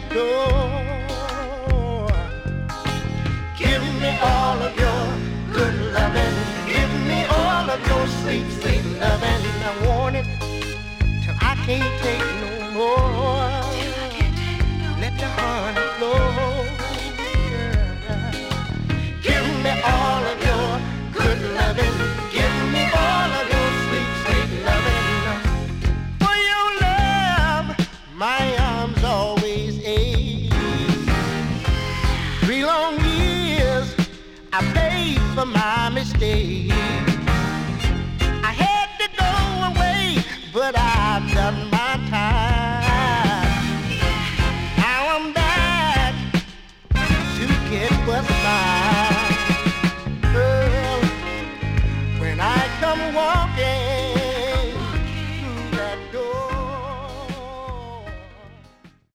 that door. Give me all of your good loving. Give me all of your sweet, sweet loving. I want it till I can't take no more. Let the honey flow. Give me all of your good loving. Give me all of your sweet, sweet loving. For your love, my arms always ache. 3 long years I paid for my mistake. I had to go away, but I've done my time. Now I'm back to get what's mine. Girl, when I come walking through that door.